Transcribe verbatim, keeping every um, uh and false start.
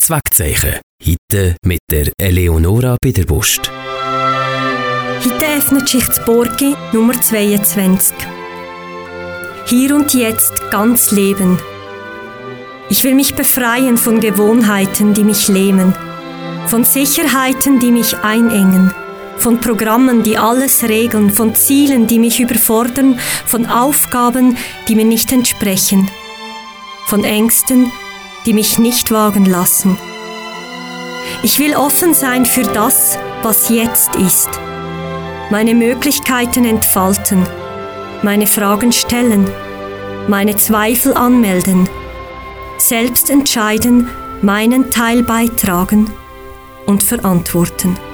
Wegzeichen. Heute mit der Eleonora Biederbust. Heute öffnet sich das Borgi Nummer zweiundzwanzig. Hier und jetzt ganz leben. Ich will mich befreien von Gewohnheiten, die mich lähmen, von Sicherheiten, die mich einengen, von Programmen, die alles regeln, von Zielen, die mich überfordern, von Aufgaben, die mir nicht entsprechen, von Ängsten, die mich nicht wagen lassen. Ich will offen sein für das, was jetzt ist, meine Möglichkeiten entfalten, meine Fragen stellen, meine Zweifel anmelden, selbst entscheiden, meinen Teil beitragen und verantworten.